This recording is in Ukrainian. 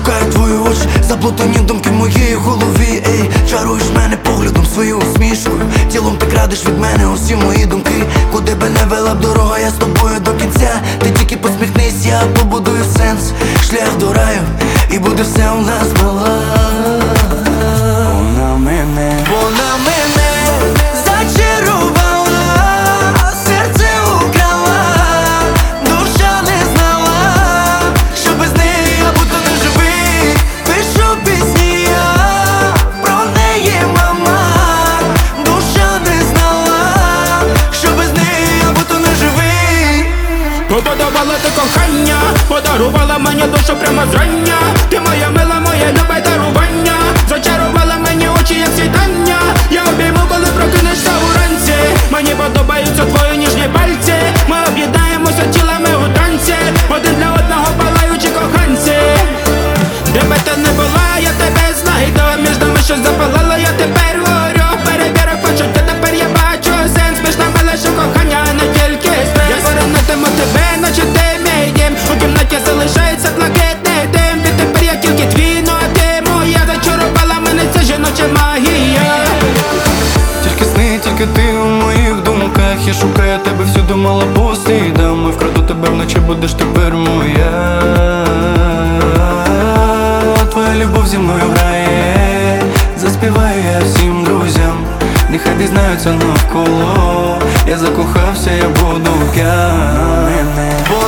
шукаю твої очі, заплутані думки в моїй голові. Ей, чаруєш мене поглядом, своєю усмішкою. Тілом ти крадеш від мене усі мої думки. Куди би не вела б дорога, я з тобою до кінця. Ти тільки посміхнись, я побудую сенс. Шлях до раю, і буде все у нас мала. Вона мене зачарувала, серце украла, душа не знала, що без неї я буду не живий. Пишу пісні я про неї, мама, душа не знала, що без неї я буду не живий. Побудувала ти кохання, подарувала мені душу прямо зрання. Ти моя мила, моє любе дарування. Зачарувала мені очі, як світання. Я обійму, коли прокинешся уранці. Мені подобаються твої ніжні пальці. Ми об'єднаємося тілами у танці. Один для одного палаючі коханці. Де би ти не була, я тебе знайду. Між нами щось запалало, я тепер горю. Перевірив почуття, тепер я бачу сенс. Між нами лише кохання, а не тільки стрес. Я повернутиму тебе, наче ти мій дім. У кімнаті залишається блакитний дим. Відтепер я тільки твій, ну а ти моя. Зачарувала мене ця жіноча магія. Тільки сни, тільки ти у моїх думках. Я шукаю тебе всюди, мала по слідам. І вкраду тебе вночі, будеш тепер моя. Твоя любов зі мною грає. Заспіваю я всім друзям, нехай дізнаються навколо. Я закохався, я буду п'яний.